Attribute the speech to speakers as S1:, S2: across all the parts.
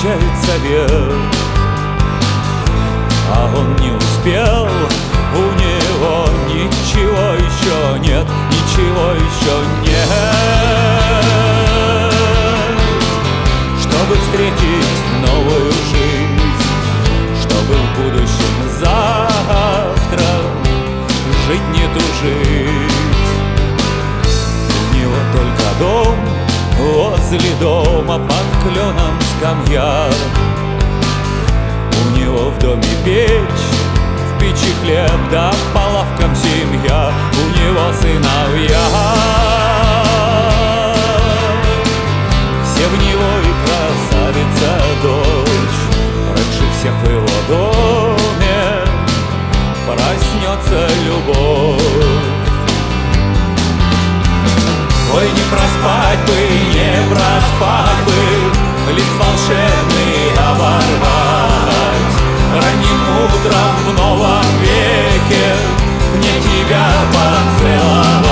S1: встречает совет, а он не успел, у него ничего еще нет, ничего еще нет. Чтобы встретить новую жизнь, чтобы в будущем завтра жить не тужить. У него только дом, возле дома под кленом скамья. У него в доме печь, в печи хлеб, да по лавкам семья. У него сыновья, все в него и красавица дочь. Раньше всех в его доме проснется любовь. Ой, не проспать бы, не проспать бы, лист волшебный оборвать. Ранним утром в новом веке мне тебя поцеловать.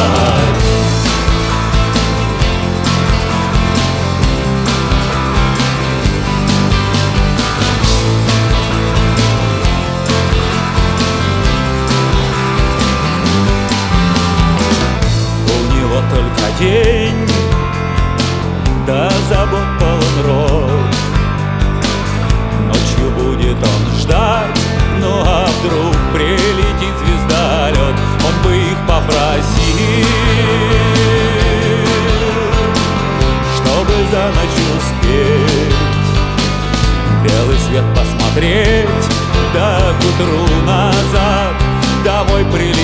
S1: У него только день, да забот полон рот. Ночью будет он ждать, ну а вдруг прилетит звездолет, он бы их попросил, чтобы за ночь успеть белый свет посмотреть, да к утру назад домой прилететь.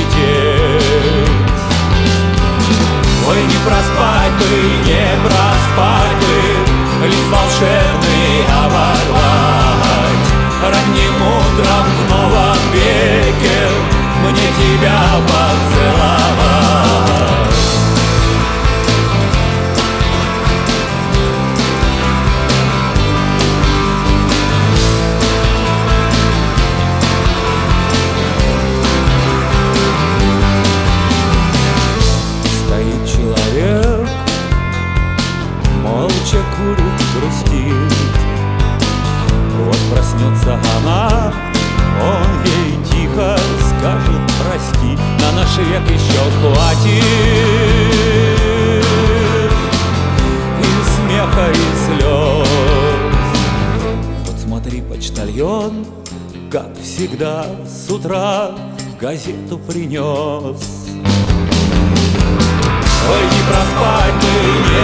S1: Ой, не проспать бы, не проспать бы, лист волшебный оборвать. Ранним утром в новом веке мне тебя поцеловать. Стоит человек, молча курит, грустит. Вот проснется она, он ей тихо скажет прости, на наш век еще хватит и смеха, и слез. Вот смотри, почтальон, как всегда, с утра газету принес. Ой, не проспать бы, не